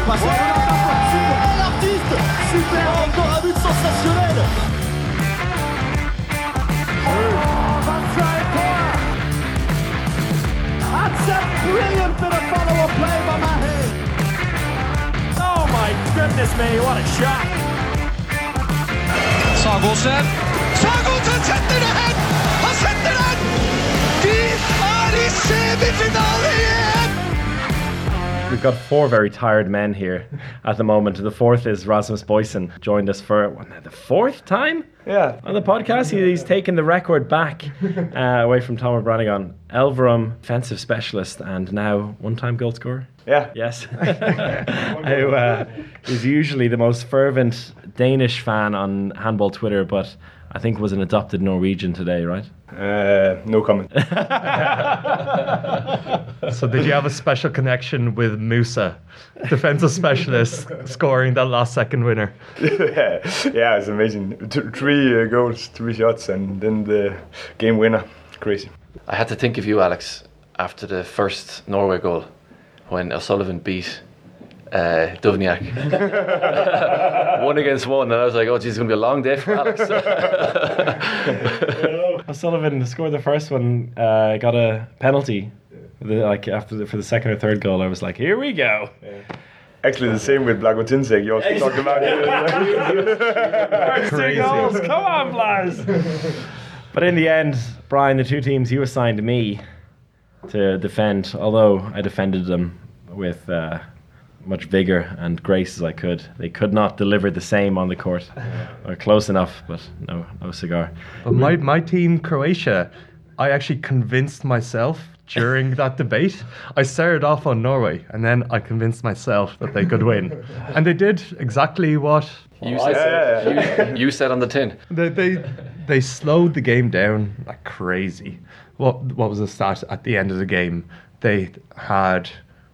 passe l'artiste. Super, encore un but sensationnel. That's a brilliant bit of follow-up play by Mahe. Oh my goodness me, what a shot. Sagosen setter det hen! Han setter den! De I semifinale igjen! We've got four very tired men here at the moment. The fourth is Rasmus Boysen, joined us for the fourth time on the podcast. He's taken the record back away from Tom Brannigan. Elverum, offensive specialist, and now one-time goal scorer. Yeah. Yes. Who is usually the most fervent Danish fan on handball Twitter, but I think was an adopted Norwegian today, right? No comment. So did you have a special connection with Musa, defensive specialist, scoring that last second winner? Yeah, it's amazing. Three goals, 3 shots, and then the game winner. Crazy. I had to think of you, Alex, after the first Norway goal, when O'Sullivan beat Duvniak 1-1, and I was like, oh geez, it's going to be a long day for Alex. O'Sullivan scored the first one, got a penalty for the second or third goal. I was like, here we go. Actually, the same with Blagotinsek. You also talked about it. Crazy goals, come on, Blas. But in the end, Brian, the two teams you assigned me to defend, although I defended them with much vigour and grace as I could, they could not deliver the same on the court. Or close enough, but no cigar. But my team, Croatia, I actually convinced myself during that debate. I started off on Norway, and then I convinced myself that they could win. And they did exactly what you said on the tin. They slowed the game down like crazy. What was the stat at the end of the game? They had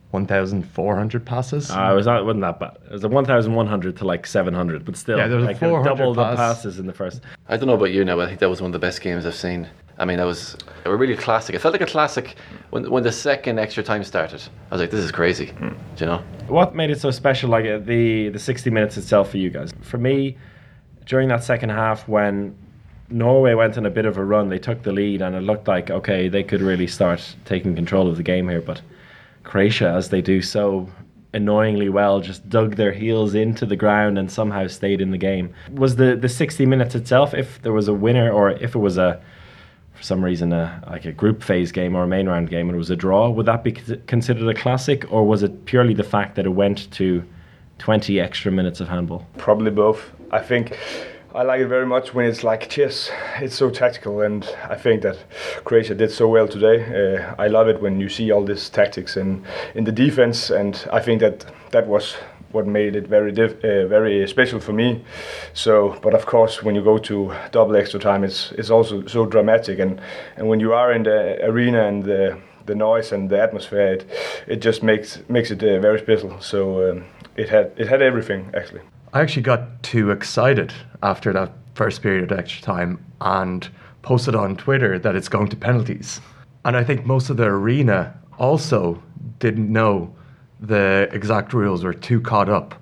1,400 passes. Wasn't that bad. It was 1,100 to like 700, but still, there was like 400 double the pass. passes in the first. I don't know about you now, but I think that was one of the best games I've seen. I mean, they were really classic. It felt like a classic when the second extra time started. I was like, this is crazy. Do you know? What made it so special, like the 60 minutes itself for you guys? For me, during that second half, when Norway went on a bit of a run, they took the lead, and it looked like, okay, they could really start taking control of the game here, but Croatia, as they do so annoyingly well, just dug their heels into the ground and somehow stayed in the game. Was the 60 minutes itself, if there was a winner, or if it was for some reason like a group phase game or a main round game and it was a draw, would that be considered a classic, or was it purely the fact that it went to 20 extra minutes of handball? Probably both. I think I like it very much when it's like chess. It's so tactical, and I think that Croatia did so well today. I love it when you see all this tactics in the defense, and I think that was what made it very special for me. So, but of course, when you go to double extra time, it's also so dramatic, and when you are in the arena and the noise and the atmosphere, it just makes it very special. So it had everything actually. I actually got too excited after that first period of extra time and posted on Twitter that it's going to penalties. And I think most of the arena also didn't know the exact rules, were too caught up.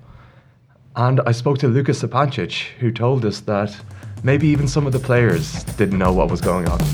And I spoke to Lukas Sapancic, who told us that maybe even some of the players didn't know what was going on.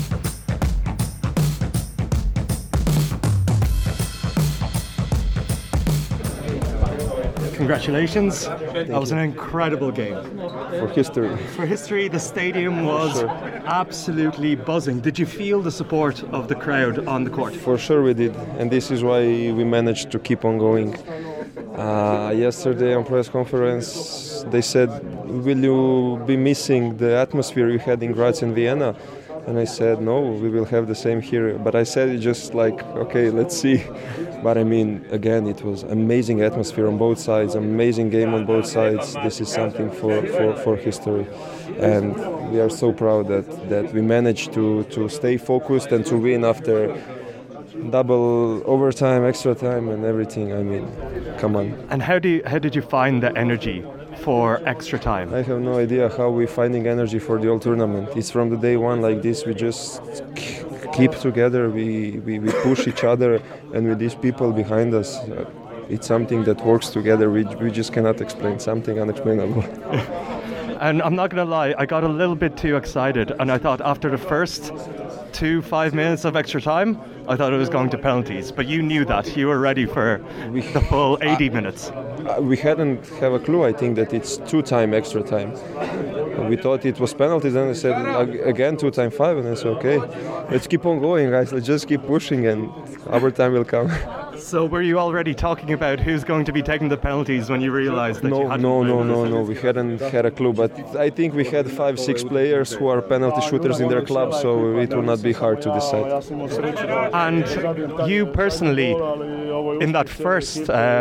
Congratulations. That was an incredible game. For history. For history, the stadium was absolutely buzzing. Did you feel the support of the crowd on the court? For sure we did, and this is why we managed to keep on going. Yesterday on press conference, they said, will you be missing the atmosphere you had in Graz and Vienna? And I said, no, we will have the same here. But I said it just like, okay, let's see. But I mean, again, it was amazing atmosphere on both sides, amazing game on both sides. This is something for history. And we are so proud that we managed to stay focused and to win after double overtime, extra time and everything. I mean, come on. And how did you find the energy for extra time? I have no idea how we're finding energy for the whole tournament. It's from the day one like this. We just keep together. We push each other, and with these people behind us, it's something that works together. We just cannot explain, something unexplainable. And I'm not going to lie, I got a little bit too excited, and I thought after the first 5 minutes of extra time, I thought it was going to penalties. But you knew that. You were ready for the full 80 minutes. We hadn't have a clue, I think, that it's 2-time extra time. We thought it was penalties, and I said, again, 2x5, and I said, okay, let's keep on going, guys. Let's just keep pushing, and our time will come. So were you already talking about who's going to be taking the penalties when you realised that you hadn't? No. We hadn't had a clue, but I think we had 5-6 players who are penalty shooters in their club, so it will not be hard to decide. And you personally, in that first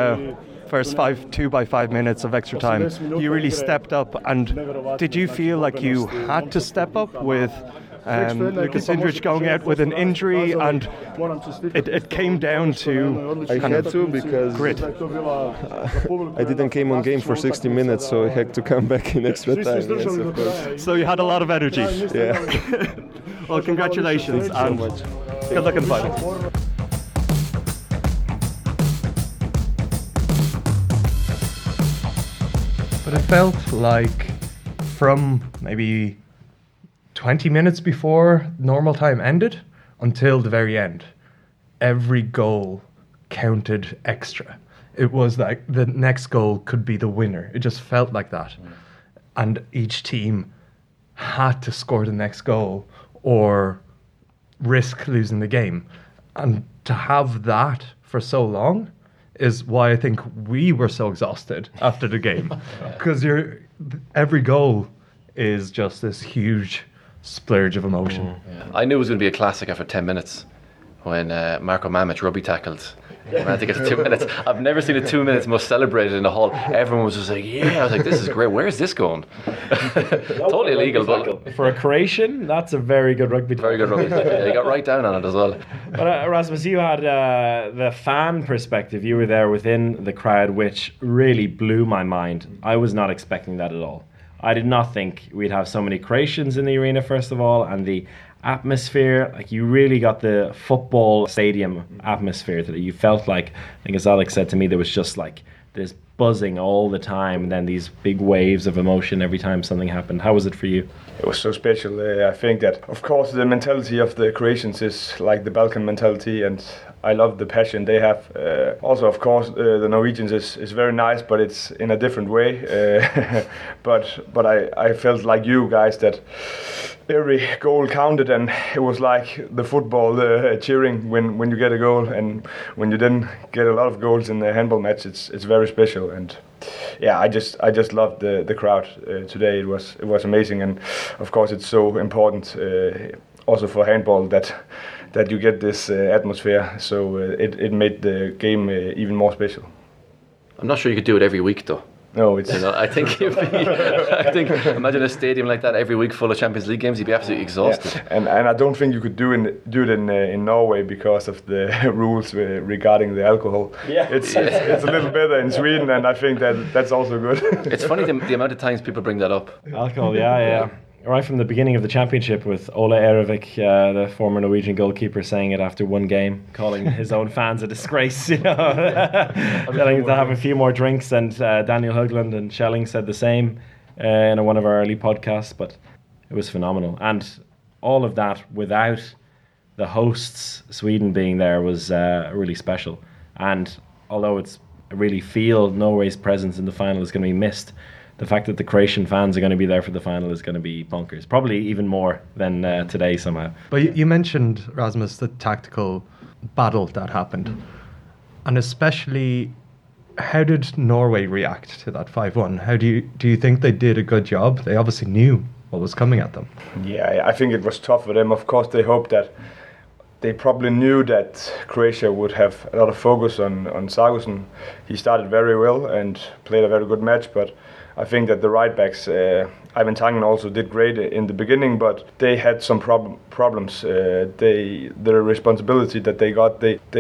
2x5 minutes of extra time, you really stepped up. And did you feel like you had to step up with Lukas Indrich going out with an injury, and it came down to I had to, because grit. I didn't came on game for 60 minutes, so I had to come back in extra time. Yes, of course. So you had a lot of energy. Yeah. Well, congratulations. Thank you so much. Good luck in the final. But it felt like from maybe 20 minutes before normal time ended until the very end, every goal counted extra. It was like the next goal could be the winner. It just felt like that. And each team had to score the next goal or risk losing the game. And to have that for so long is why I think we were so exhausted after the game. Because every goal is just this huge splurge of emotion. Yeah. I knew it was going to be a classic after 10 minutes when Marko Mamic rugby tackled. I think it's 2 minutes. I've never seen a 2 minutes most celebrated in the hall. Everyone was just like, yeah. I was like, this is great. Where is this going? Totally illegal. But for a Croatian, that's a very good rugby. Very good rugby. Yeah, he got right down on it as well. But Rasmus, you had the fan perspective. You were there within the crowd, which really blew my mind. I was not expecting that at all. I did not think we'd have so many Croatians in the arena, first of all, and the atmosphere, like you really got the football stadium atmosphere that you felt like, I think as Alex said to me, there was just like this buzzing all the time, and then these big waves of emotion every time something happened. How was it for you? It was so special. I think that, of course, the mentality of the Croatians is like the Balkan mentality, and I love the passion they have. Also, of course, the Norwegians is very nice, but it's in a different way. But I felt like you guys that every goal counted, and it was like the football cheering when you get a goal, and when you didn't get a lot of goals in the handball match, it's very special. And yeah, I just loved the crowd today. It was amazing, and of course it's so important also for handball that you get this atmosphere. So it made the game even more special. I'm not sure you could do it every week though. No, it's. I think imagine a stadium like that every week full of Champions League games. You'd be absolutely exhausted. Yeah. And I don't think you could do it in Norway because of the rules regarding the alcohol. Yeah. It's a little better in Sweden, and I think that's also good. It's funny the amount of times people bring that up. Alcohol, yeah. Right from the beginning of the championship, with Ola Erevik, the former Norwegian goalkeeper, saying it after one game, calling his own fans a disgrace, telling them to have a few more drinks. And Daniel Höglund and Schelling said the same in one of our early podcasts. But it was phenomenal, and all of that without the hosts, Sweden, being there was really special. And although I really feel Norway's presence in the final is going to be missed, the fact that the Croatian fans are going to be there for the final is going to be bonkers. Probably even more than today somehow. But you mentioned, Rasmus, the tactical battle that happened. And especially, how did Norway react to that 5-1? How do you think they did a good job? They obviously knew what was coming at them. Yeah, I think it was tough for them. Of course, they hoped that they probably knew that Croatia would have a lot of focus on Sargussen. He started very well and played a very good match, but I think that the right backs, Ivan Tangen also did great in the beginning, but they had some problems. The responsibility that they got,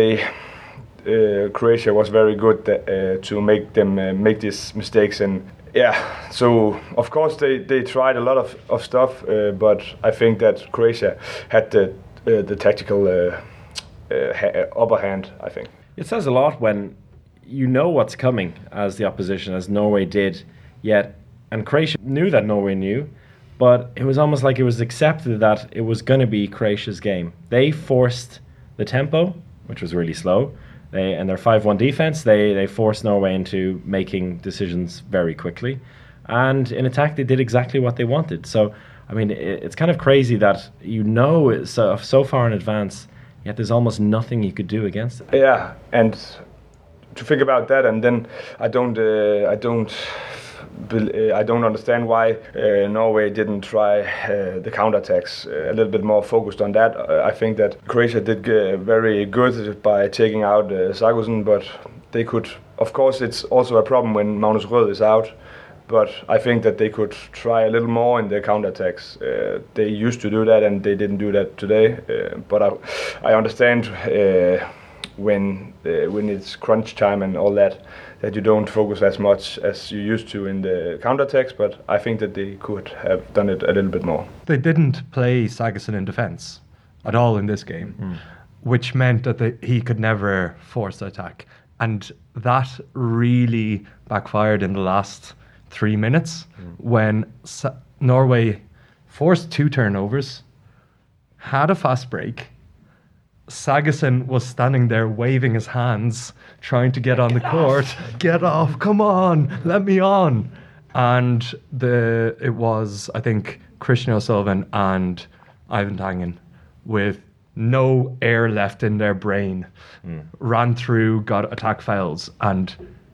Croatia was very good to make them make these mistakes. And yeah, so of course they tried a lot of stuff, but I think that Croatia had the tactical upper hand, I think. It says a lot when you know what's coming as the opposition, as Norway did, yet, and Croatia knew that Norway knew, but it was almost like it was accepted that it was going to be Croatia's game. They forced the tempo, which was really slow. And their 5-1 defense, they forced Norway into making decisions very quickly. And in attack, they did exactly what they wanted. So, I mean, it's kind of crazy that you know it's so far in advance, yet there's almost nothing you could do against it. Yeah, and to think about that, and then I don't understand why Norway didn't try the counterattacks a little bit more focused on that. I think that Croatia did very good by taking out Sagosen, but they could, of course, it's also a problem when Magnus Rød is out. But I think that they could try a little more in their counterattacks. They used to do that, and they didn't do that today. But I understand when it's crunch time and all that you don't focus as much as you used to in the counterattacks. But I think that they could have done it a little bit more. They didn't play Sagosen in defence at all in this game, which meant that he could never force the attack. And that really backfired in the last 3 minutes when Norway forced 2 turnovers, had a fast break. Sagosen was standing there waving his hands, trying to get on the court. Get off, come on, let me on. And it was, I think, Christian O'Sullivan and Ivan Tangen with no air left in their brain, ran through, got attack fouls, and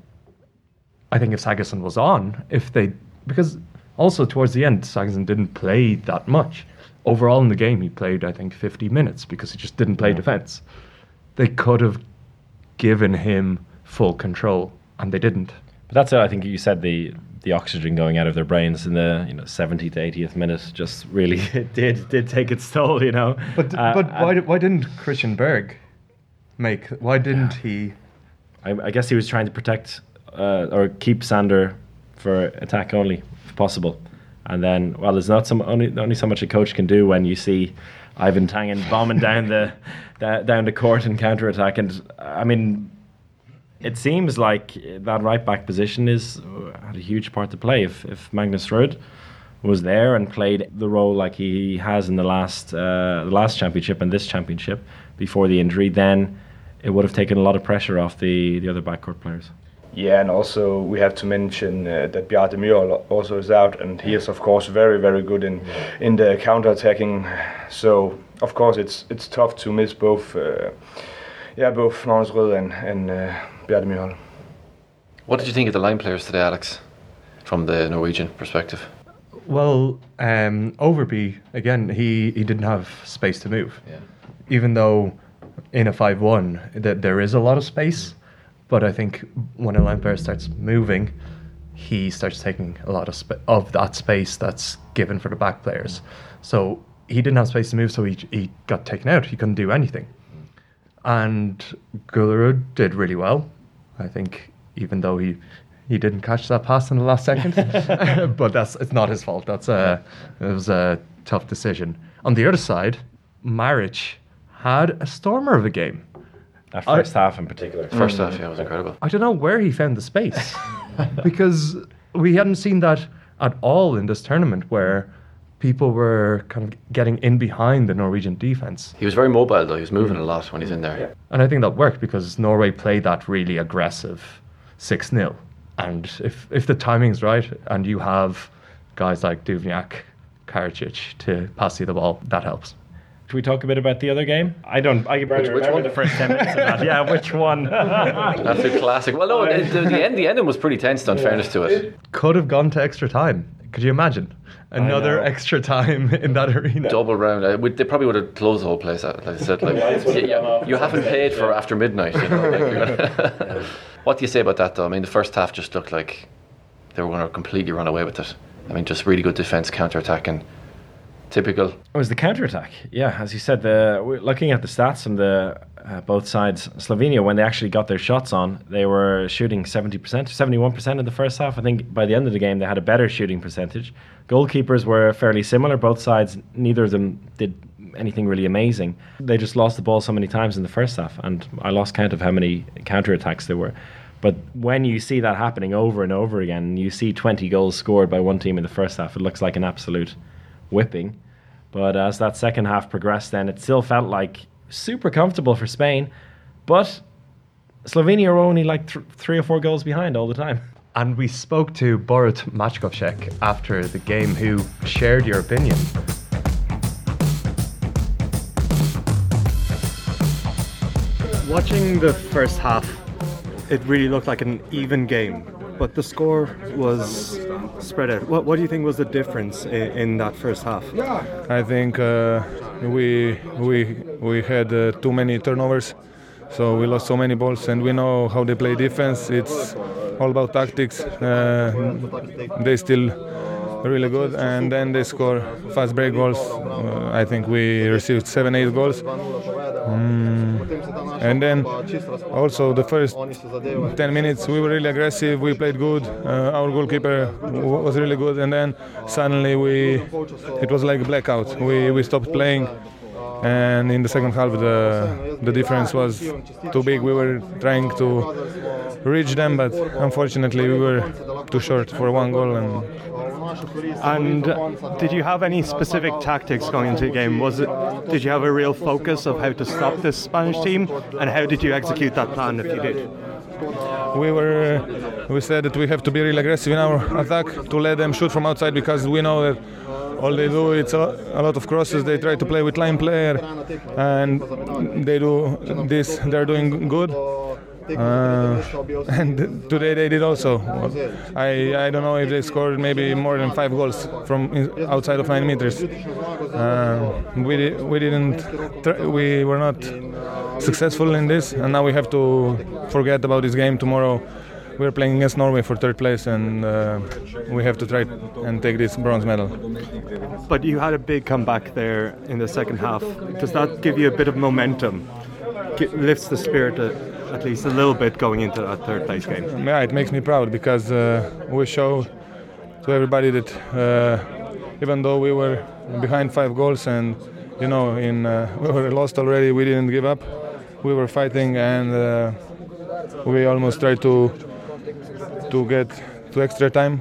I think if Sagosen was on, because also towards the end, Sagosen didn't play that much. Overall in the game, he played, I think, 50 minutes because he just didn't play defence. They could have given him full control, and they didn't. But that's it. I think you said the oxygen going out of their brains in the 70th to 80th minute just really did take its toll, But why didn't Christian Berg why didn't he? I guess he was trying to protect or keep Sander for attack only, if possible. And then, well, there's not only so much a coach can do when you see Ivan Tangen bombing down the court in counter attack. And I mean, it seems like that right back position had a huge part to play. If Magnus Rød was there and played the role like he has in the last championship and this championship before the injury, then it would have taken a lot of pressure off the other backcourt players. Yeah, and also we have to mention that Bjarne Myhrvold also is out, and he is of course very, very good in the counter-attacking. So of course it's tough to miss both Magnus Rød and Bjarne Myhrvold. What did you think of the line players today, Alex, from the Norwegian perspective? Well, Overby, again, he didn't have space to move. Yeah. Even though in a 5-1 that there is a lot of space. But I think when a line player starts moving, he starts taking a lot of that space that's given for the back players. So he didn't have space to move, so he got taken out. He couldn't do anything. And Gullerud did really well. I think even though he didn't catch that pass in the last second, but it's not his fault. It was a tough decision. On the other side, Maric had a stormer of a game. That first half in particular. First half, yeah, was incredible. I don't know where he found the space because we hadn't seen that at all in this tournament where people were kind of getting in behind the Norwegian defence. He was very mobile though, he was moving a lot when he's in there. Yeah. And I think that worked because Norway played that really aggressive 6-0. And if the timing's right and you have guys like Duvniak, Karacic to pass you the ball, that helps. Should we talk a bit about the other game? I can barely remember the first 10 minutes of that. Yeah, which one? That's a classic. Well, no, the ending was pretty tense, in fairness to it. Could have gone to extra time. Could you imagine? Another extra time in that arena. Double round. They probably would have closed the whole place out. Like I said, you haven't paid for after midnight. What do you say about that, though? I mean, the first half just looked like they were going to completely run away with it. I mean, just really good defence, counter-attacking. Typical. It was the counter-attack. Yeah, as you said, looking at the stats from both sides, Slovenia, when they actually got their shots on, they were shooting 71% in the first half. I think by the end of the game, they had a better shooting percentage. Goalkeepers were fairly similar. Both sides, neither of them did anything really amazing. They just lost the ball so many times in the first half, and I lost count of how many counter-attacks there were. But when you see that happening over and over again, you see 20 goals scored by one team in the first half, it looks like an absolute whipping. But as that second half progressed, then it still felt like super comfortable for Spain. But Slovenia were only like 3 or 4 goals behind all the time. And we spoke to Borut Mačkovšek after the game, who shared your opinion. Watching the first half, it really looked like an even game, but the score was spread out. What do you think was the difference in that first half? I think we had too many turnovers, so we lost so many balls, and we know how they play defense. It's all about tactics. They still really good, and then they score fast break goals. I think we received 7-8 goals. And then also the first 10 minutes we were really aggressive, we played good, our goalkeeper was really good, and then suddenly it was like a blackout. We stopped playing, and in the second half the difference was too big. We were trying to reach them, but unfortunately we were too short for 1 goal. And did you have any specific tactics going into the game? Did you have a real focus of how to stop this Spanish team, and how did you execute that plan if you did? We said that we have to be really aggressive in our attack, to let them shoot from outside, because we know that all they do it's a lot of crosses. They try to play with line player, and they do this. They're doing good. And today they did also. I don't know if they scored maybe more than 5 goals from outside of 9 meters. We were not successful in this, and now we have to forget about this game. Tomorrow we're playing against Norway for 3rd place, and we have to try and take this bronze medal. But you had a big comeback there in the second half. Does that give you a bit of momentum? Lifts the spirit at least a little bit going into that 3rd place game? Yeah, it makes me proud, because we show to everybody that even though we were behind 5 goals and we were lost already, we didn't give up. We were fighting, and we almost tried to get to extra time.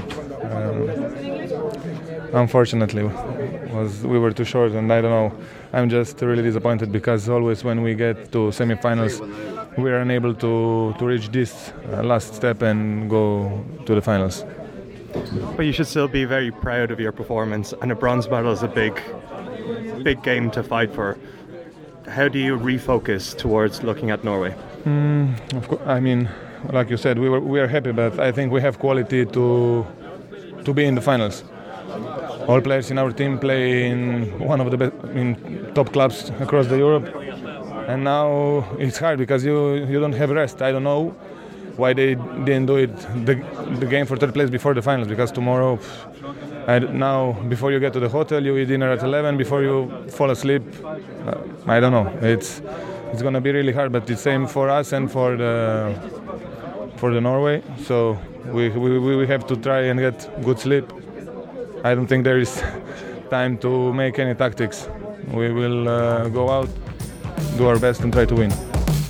Unfortunately, we were too short, and I don't know. I'm just really disappointed, because always when we get to semi-finals, we are unable to reach this last step and go to the finals. But you should still be very proud of your performance, and a bronze medal is a big game to fight for. How do you refocus towards looking at Norway? Of course, I mean, like you said, we are happy, but I think we have quality to be in the finals. All players in our team play in one of the best, in top clubs across Europe, and now it's hard because you don't have rest. I don't know why they didn't do it the game for 3rd place before the finals, because tomorrow, now before you get to the hotel, you eat dinner at 11 before you fall asleep. I don't know. It's going to be really hard, but it's same for us and for the Norway. So we have to try and get good sleep. I don't think there is time to make any tactics. We will go out, do our best, and try to win.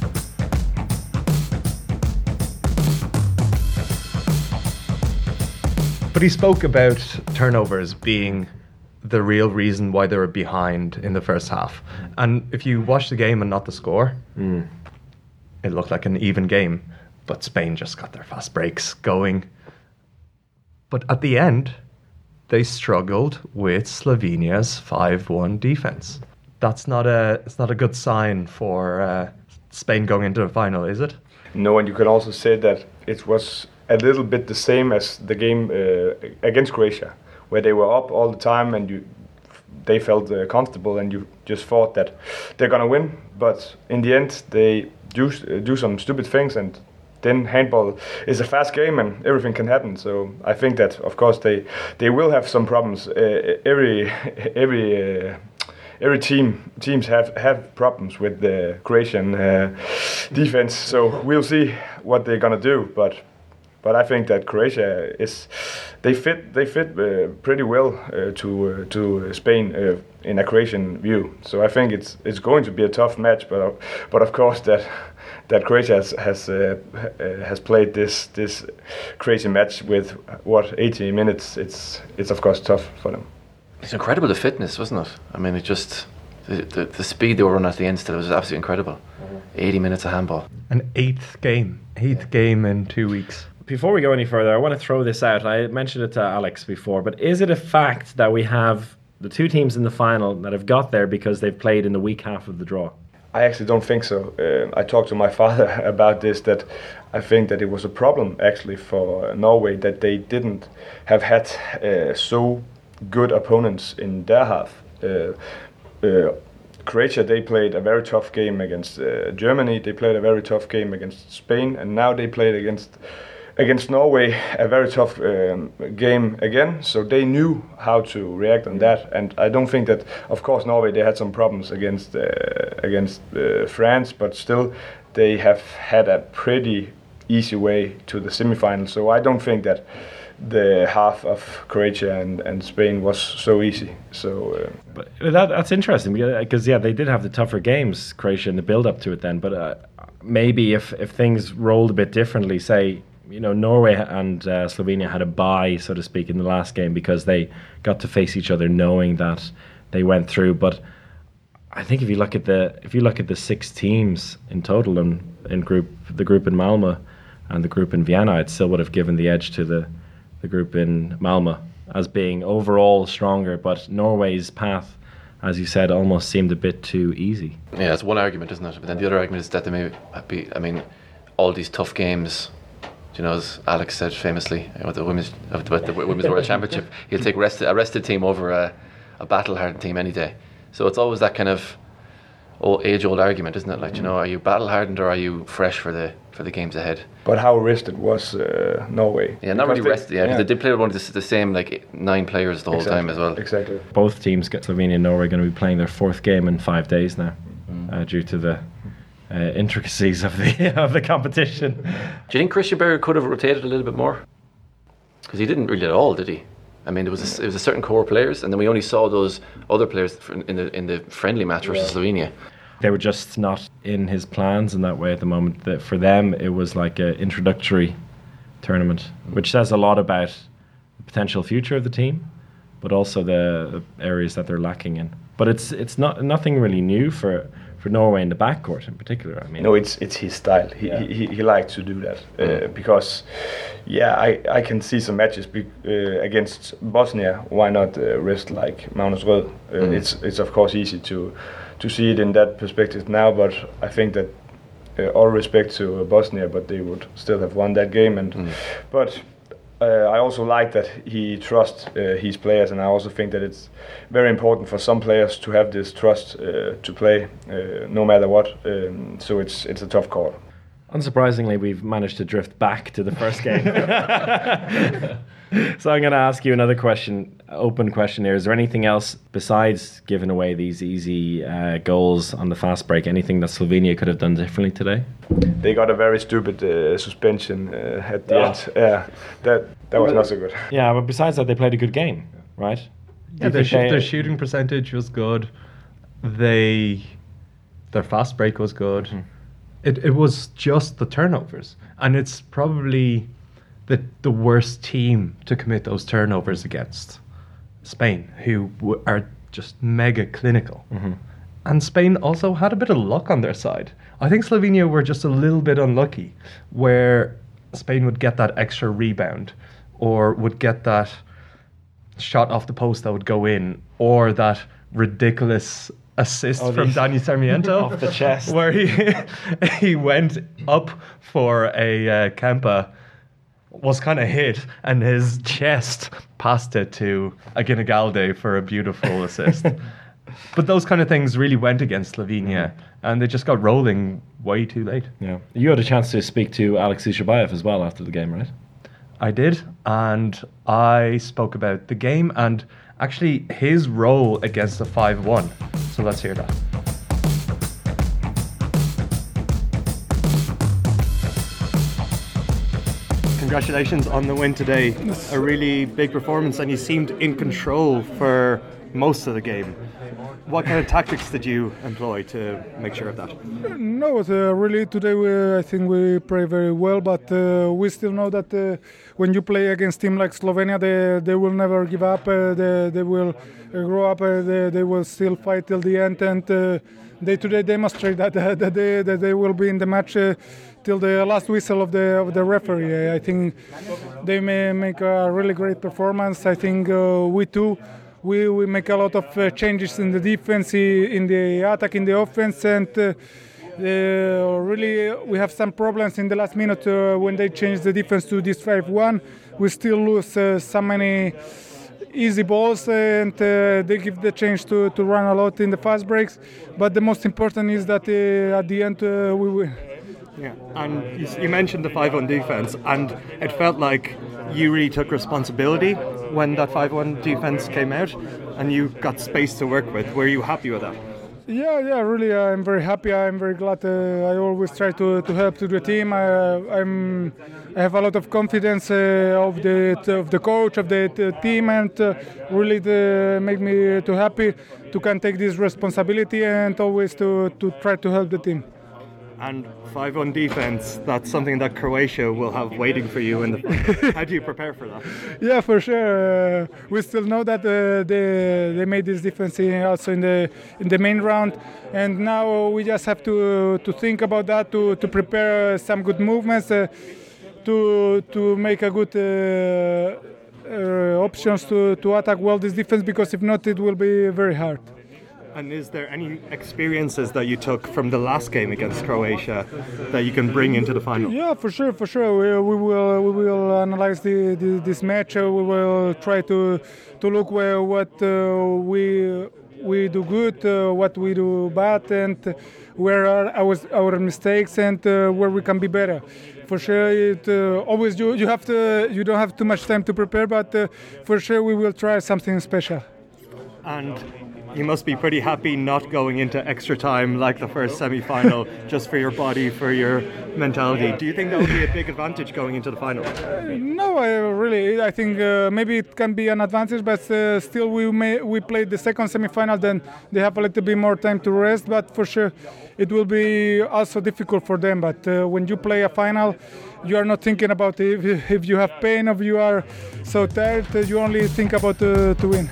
But he spoke about turnovers being the real reason why they were behind in the first half. And if you watch the game and not the score, it looked like an even game. But Spain just got their fast breaks going. But at the end, they struggled with Slovenia's 5-1 defense. It's not a good sign for Spain going into the final, is it? No, and you can also say that it was a little bit the same as the game against Croatia, where they were up all the time and they felt comfortable, and you just thought that they're gonna win. But in the end, they do some stupid things, and then handball is a fast game and everything can happen. So I think that of course they will have some problems. Every teams have problems with the Croatian defense. So we'll see what they're gonna do. But I think that Croatia they fit pretty well to Spain in a Croatian view. So I think it's going to be a tough match. But of course that that Croatia has played this crazy match with 80 minutes. It's of course tough for them. It's incredible, the fitness, wasn't it? I mean, it just the speed they were running at the end still was absolutely incredible. 80 minutes of handball. An eighth game in 2 weeks. Before we go any further, I want to throw this out. I mentioned it to Alex before, but is it a fact that we have the two teams in the final that have got there because they've played in the weak half of the draw? I actually don't think so. I talked to my father about this, that I think that it was a problem actually for Norway that they didn't have had so good opponents in their half. Croatia, they played a very tough game against Germany, they played a very tough game against Spain, and now they played against Norway a very tough game again, so they knew how to react on that. And I don't think that, of course, Norway, they had some problems against France, but still they have had a pretty easy way to the semifinals. So I don't think that the half of Croatia and Spain was so easy. So, but that's interesting because they did have the tougher games, Croatia, in the build-up to it then. But maybe if things rolled a bit differently, say, Norway and Slovenia had a bye, so to speak, in the last game because they got to face each other knowing that they went through. But I think if you look at the 6 teams in total in the group in Malmö and the group in Vienna, it still would have given the edge to the group in Malmö as being overall stronger. But Norway's path, as you said, almost seemed a bit too easy. Yeah, that's one argument, isn't it? But then the other argument is that they may be. I mean, all these tough games. As Alex said famously about the women's World Championship, he'll take a rested team over a battle-hardened team any day. So it's always that kind of age-old argument, isn't it? Like, are you battle-hardened or are you fresh for the games ahead? But how rested was Norway? Yeah, not really rested. Yeah, because they did play with one of the same 9 players the whole time as well. Exactly. Both teams, Slovenia and Norway, are going to be playing their 4th game in 5 days now, due to the intricacies of the competition. Do you think Christian Berger could have rotated a little bit more? Because he didn't really at all, did he? I mean, it was a certain core of players, and then we only saw those other players in the friendly match versus Slovenia. They were just not in his plans in that way at the moment. That for them, it was like an introductory tournament, which says a lot about the potential future of the team, but also the areas that they're lacking in. But it's nothing really new for Norway in the backcourt in particular. I mean, no, it's his style. He likes to do that because, I can see some matches against Bosnia. Why not rest like Magnus Rød? It's of course easy to see it in that perspective now, but I think that all respect to Bosnia, but they would still have won that game. But I also like that he trusts his players, and I also think that it's very important for some players to have this trust to play no matter what. So it's a tough call. Unsurprisingly, we've managed to drift back to the first game. So I'm going to ask you another open question here. Is there anything else besides giving away these easy goals on the fast break, anything that Slovenia could have done differently today? They got a very stupid suspension at the end. Yeah, that was not so good. Yeah, but besides that, they played a good game, right? Yeah, their shooting percentage was good. Their fast break was good. It was just the turnovers, and it's probably the worst team to commit those turnovers against. Spain, who are just mega clinical. And Spain also had a bit of luck on their side. I think Slovenia were just a little bit unlucky, where Spain would get that extra rebound, or would get that shot off the post that would go in, or that ridiculous assist from Dani Sarmiento off the chest, where he went up for a Kempa, was kind of hit, and his chest passed it to Aginagalde for a beautiful assist. But those kind of things really went against Slovenia, and they just got rolling way too late. Yeah, you had a chance to speak to Alexei Shabayev as well after the game, right? I did, and I spoke about the game and actually his role against the 5-1. So let's hear that. Congratulations on the win today. A really big performance, and you seemed in control for most of the game. What kind of tactics did you employ to make sure of that? No, really today I think we play very well, but we still know that when you play against team like Slovenia, they will never give up. They will grow up. They will still fight till the end, and they today demonstrate that they will be in the match till the last whistle of the referee. I think they may make a really great performance. I think we too. We make a lot of changes in the defense, in the attack, in the offense, and really we have some problems in the last minute when they change the defense to this 5-1. We still lose so many easy balls, and they give the chance to run a lot in the fast breaks. But the most important is that at the end we win. Yeah, and you mentioned the 5-1 defense, and it felt like you really took responsibility when that 5-1 defense came out, and you got space to work with. Were you happy with that? Yeah, really, I'm very happy. I'm very glad. I always try to help to the team. I have a lot of confidence of the coach, of the team, and really make me too happy to can take this responsibility and always to try to help the team. And 5-1 defense, that's something that Croatia will have waiting for you. How do you prepare for that? Yeah, for sure. We still know that they made this defense also in the main round, and now we just have to think about that, to prepare some good movements, to make a good options to attack well this defense, because if not, it will be very hard. And is there any experiences that you took from the last game against Croatia that you can bring into the final? Yeah, for sure. We will analyze this match. We will try to look what we do good, what we do bad, and where are our mistakes, and where we can be better. For sure, always you don't have too much time to prepare, but for sure we will try something special. And you must be pretty happy not going into extra time like the first semi-final, just for your body, for your mentality. Do you think that would be a big advantage going into the final? No, I think maybe it can be an advantage, but still we played the second semi-final, then they have a little bit more time to rest, but for sure it will be also difficult for them. But when you play a final, you are not thinking about if you have pain or you are so tired, you only think about to win.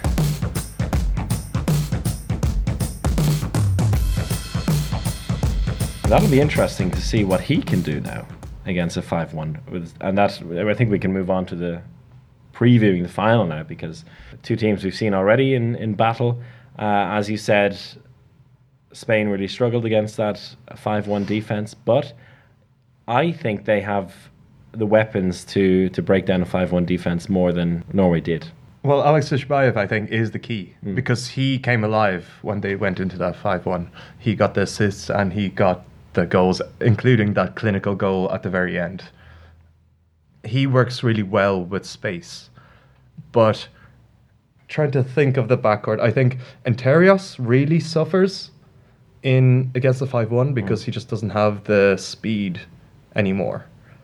That'll be interesting to see what he can do now against a 5-1. And that, I think we can move on to the previewing the final now, because two teams we've seen already in battle. As you said, Spain really struggled against that 5-1 defense, but I think they have the weapons to break down a 5-1 defense more than Norway did. Well, Alex Dujshebaev, I think, is the key, because he came alive when they went into that 5-1. He got the assists and he got the goals, including that clinical goal at the very end. He works really well with space, but trying to think of the backcourt, I think Interios really suffers against the 5-1 because he just doesn't have the speed anymore.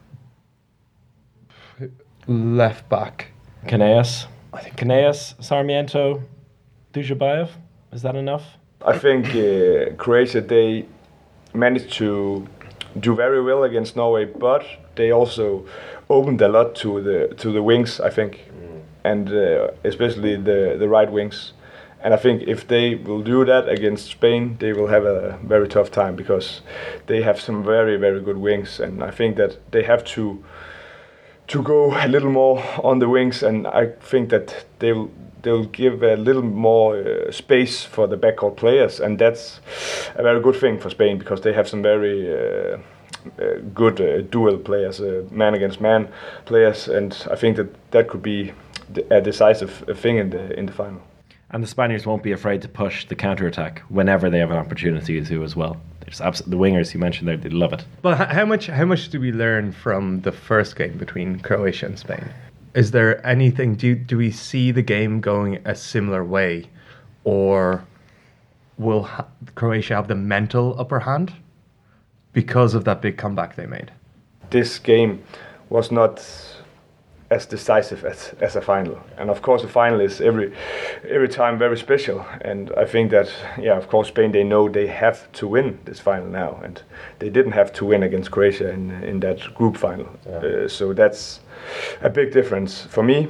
Left back, Canellas, Sarmiento, Dujshebaev. Is that enough? I think Croatia, they managed to do very well against Norway, but they also opened a lot to the wings, I think, and especially the right wings. And I think if they will do that against Spain, they will have a very tough time, because they have some very, very good wings, and I think that they have to go a little more on the wings, and I think that they'll give a little more space for the backcourt players, and that's a very good thing for Spain, because they have some very good dual players, man against man players, and I think that could be a decisive thing in the final. And the Spaniards won't be afraid to push the counter-attack whenever they have an opportunity to as well. The wingers you mentioned there, they love it. But how much do we learn from the first game between Croatia and Spain? Is there anything, do we see the game going a similar way, or will Croatia have the mental upper hand because of that big comeback they made? This game was not as decisive as a final. And of course, the final is every time very special. And I think that, of course, Spain, they know they have to win this final now, and they didn't have to win against Croatia in that group final. So that's a big difference for me.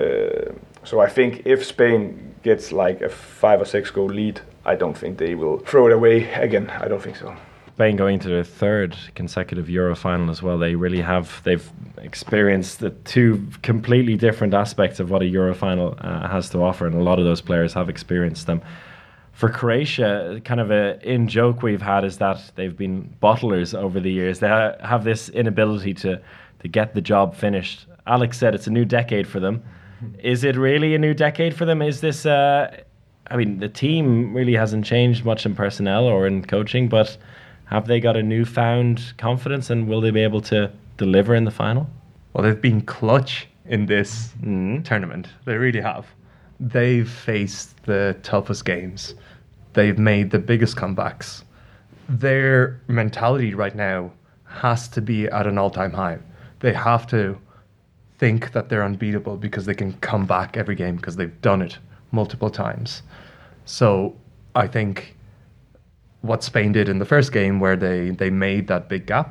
So I think if Spain gets like a 5 or 6 goal lead, I don't think they will throw it away again. I don't think so. Spain going to their 3rd consecutive Euro final as well. They've experienced the 2 completely different aspects of what a Euro final has to offer, and a lot of those players have experienced them. For Croatia, kind of a in-joke we've had is that they've been bottlers over the years. They have this inability to get the job finished. Alex said it's a new decade for them. Is it really a new decade for them? Is this... the team really hasn't changed much in personnel or in coaching, but... have they got a newfound confidence, and will they be able to deliver in the final? Well, they've been clutch in this tournament. They really have. They've faced the toughest games. They've made the biggest comebacks. Their mentality right now has to be at an all-time high. They have to think that they're unbeatable because they can come back every game because they've done it multiple times. So I think what Spain did in the first game, where they made that big gap,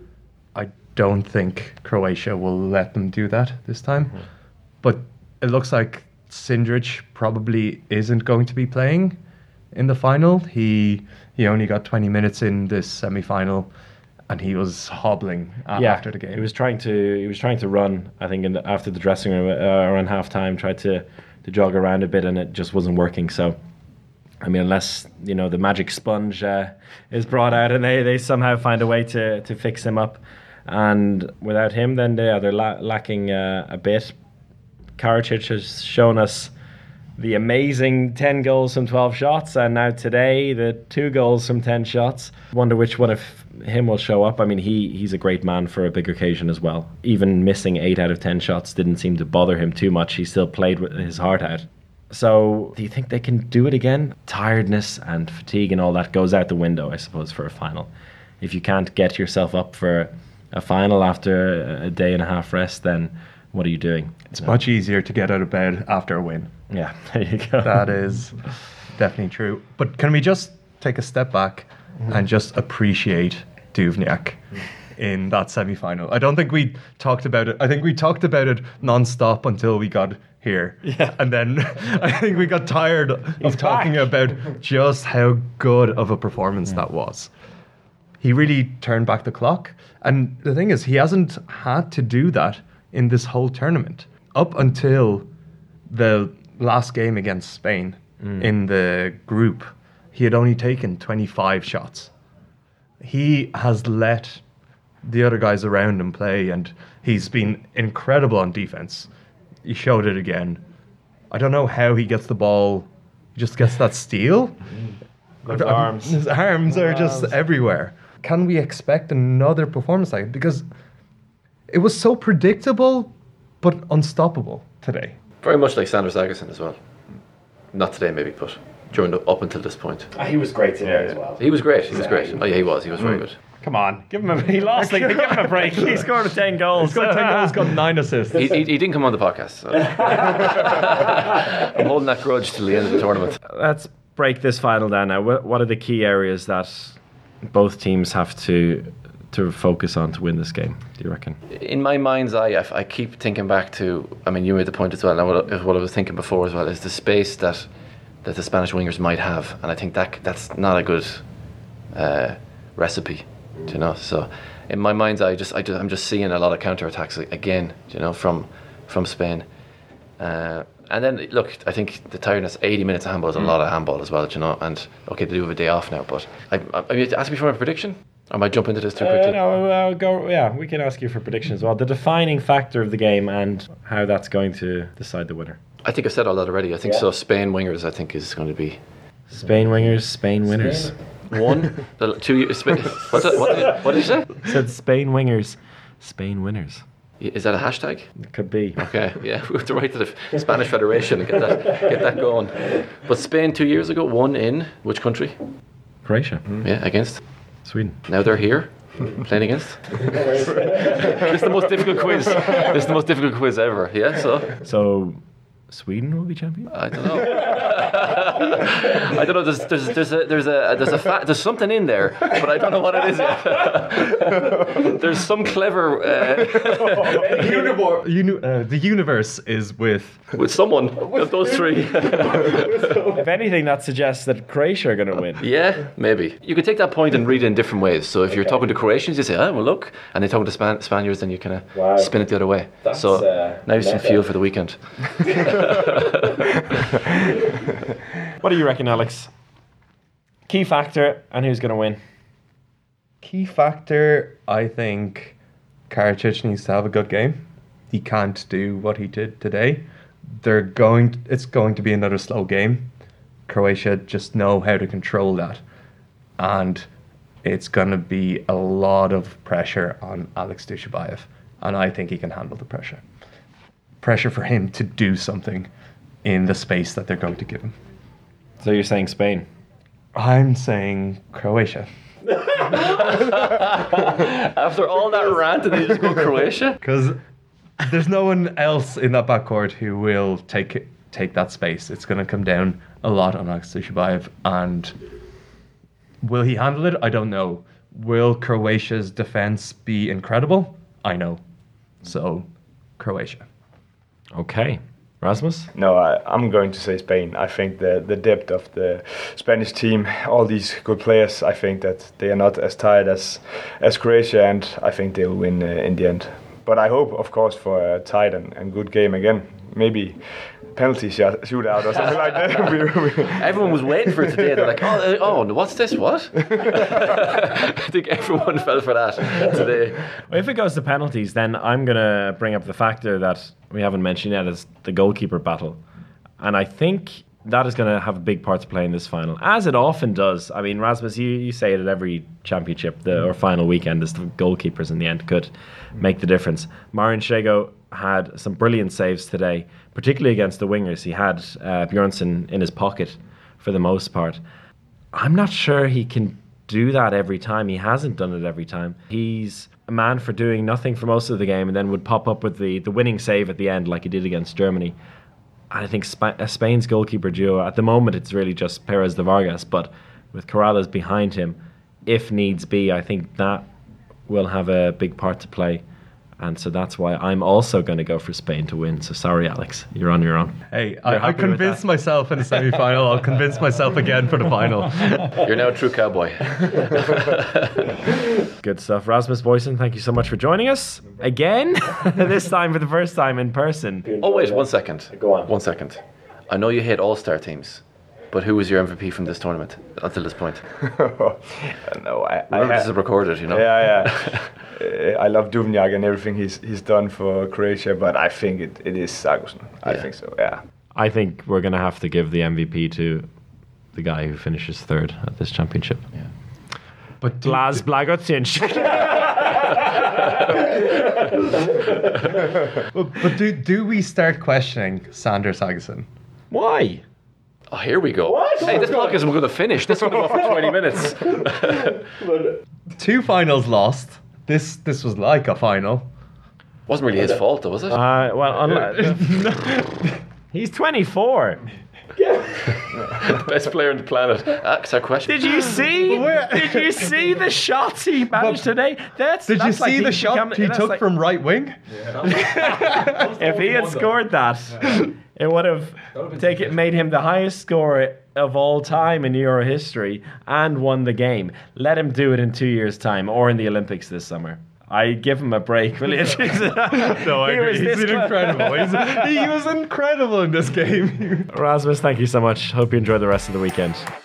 I don't think Croatia will let them do that this time. But it looks like Sindric probably isn't going to be playing in the final. He only got 20 minutes in this semi-final, and he was hobbling after the game. He was trying to run, I think, after the dressing room around half-time, tried to jog around a bit, and it just wasn't working. So, I mean, unless, the magic sponge is brought out and they somehow find a way to fix him up. And without him, then they're lacking a bit. Karacic has shown us the amazing 10 goals from 12 shots, and now today the 2 goals from 10 shots. Wonder which one of him will show up. I mean, he's a great man for a big occasion as well. Even missing 8 out of 10 shots didn't seem to bother him too much. He still played with his heart out. So, do you think they can do it again? Tiredness and fatigue and all that goes out the window, I suppose, for a final. If you can't get yourself up for a final after a day and a half rest, then what are you doing? It's much easier to get out of bed after a win. Yeah, there you go. That is definitely true. But can we just take a step back and just appreciate Duvniak in that semi-final? I don't think we talked about it. I think we talked about it non-stop until we got here. Yeah. And then I think we got tired of talking about just how good of a performance that was. He really turned back the clock. And the thing is, he hasn't had to do that in this whole tournament. Up until the last game against Spain in the group, he had only taken 25 shots. He has let the other guys around him play, and he's been incredible on defense. He showed it again. I don't know how he gets the ball. He just gets that steal. His arms. His arms are just everywhere. Can we expect another performance like it? Because it was so predictable, but unstoppable today. Very much like Sandor Sagosen as well. Not today, maybe, but up until this point. He was great today as well. He was great. He was great. Oh yeah, he was. He was very good. Come on, give him he lost. Give him a break. He scored 10 goals. He's got 10 goals, got 9 assists. He didn't come on the podcast. So. I'm holding that grudge till the end of the tournament. Let's break this final down now. What are the key areas that both teams have to focus on to win this game, do you reckon? In my mind's eye, I keep thinking back to, I mean, you made the point as well, and what I was thinking before as well, is the space that the Spanish wingers might have. And I think that's not a good recipe. You know, so in my mind's eye, I'm just seeing a lot of counterattacks again. You know, from Spain, and then look, I think the tiredness. 80 minutes of handball is a lot of handball as well. You know, and okay, they do have a day off now, but I mean, ask me for my prediction. I might jump into this too quickly. No, I'll go. Yeah, we can ask you for prediction as well. The defining factor of the game and how that's going to decide the winner. I think I've said all that already. I think so. Spain wingers, I think, is going to be Spain wingers. Spain winners. One, 2 years. What did you say? Said Spain wingers, Spain winners. Is that a hashtag? It could be. Okay, yeah, we have to write to the Spanish Federation and get that going. But Spain 2 years ago won in which country? Croatia. Yeah, against Sweden. Now they're here Playing against? This is the most difficult quiz. This is the most difficult quiz ever. Yeah, So Sweden will be champion? I don't know. I don't know. There's something in there, but I don't know what it is yet. There's some clever. The universe is with someone of those three. If anything, that suggests that Croatia are going to win. Yeah, maybe. You could take that point and read it in different ways. So if you're talking to Croatians, you say, "Oh, well, look," and they're talking to Spaniards, then you kind of spin it the other way. So now you have some fuel for the weekend. What do you reckon, Alex? Key factor and who's going to win? key factor. I think Karacic needs to have a good game. He can't do what he did today. It's going to be another slow game. Croatia just know how to control that, and it's going to be a lot of pressure on Alex Dushabayev, and I think he can handle the pressure. Pressure for him to do something in the space that they're going to give him. So you're saying Spain? I'm saying Croatia. After all that rant, did they just go Croatia? Because there's no one else in that backcourt who will take that space. It's going to come down a lot on Alex Dushabayev, and will he handle it? I don't know. Will Croatia's defense be incredible? I know. So, Croatia. Okay. Rasmus? No, I'm going to say Spain. I think the depth of the Spanish team, all these good players, I think that they are not as tired as Croatia, and I think they'll win in the end. But I hope, of course, for a tight and good game again. Maybe penalty shootout or something like that. Everyone was waiting for it today. They're like, oh, what's this? What? I think everyone fell for that today. Well, if it goes to penalties, then I'm going to bring up the factor that we haven't mentioned yet, is the goalkeeper battle. And I think that is going to have a big part to play in this final, as it often does. I mean, Rasmus, you say it at every championship, or final weekend, is the goalkeepers in the end could make the difference. Marin Šego had some brilliant saves today, particularly against the wingers. He had Bjornsson in his pocket for the most part. I'm not sure he can do that every time. He hasn't done it every time. He's a man for doing nothing for most of the game and then would pop up with the winning save at the end like he did against Germany. And I think Spain's goalkeeper duo, at the moment it's really just Perez de Vargas, but with Corrales behind him, if needs be, I think that will have a big part to play. And so that's why I'm also going to go for Spain to win. So sorry, Alex, you're on your own. Hey, I convinced myself in the semi-final. I'll convince myself again for the final. You're now a true cowboy. Good stuff. Rasmus Boysen, thank you so much for joining us again. This time for the first time in person. Oh, wait, 1 second. Go on. 1 second. I know you hate all-star teams, but who was your MVP from this tournament until this point? No, Remember, this is recorded, you know? Yeah. I love Duvnjak and everything he's done for Croatia, but I think it is Sagosen. I think so, yeah. I think we're going to have to give the MVP to the guy who finishes third at this championship. Yeah. But Blas Blagocic. But do we start questioning Sander Sagosen? Why? Oh, here we go. What? Hey, this podcast is going to finish. This is going to go for 20 minutes. 2 finals lost. This was like a final. Wasn't really his fault, though, was it? He's 24. Best player on the planet. That's our question. Did you see the shots he managed today? Did you see the shot he took from right wing? If he had scored that, it would have made him the highest scorer of all time in Euro history and won the game. Let him do it in 2 years' time or in the Olympics this summer. I give him a break, will you? No, I agree. He's been incredible. He was incredible in this game. Rasmus, thank you so much. Hope you enjoy the rest of the weekend.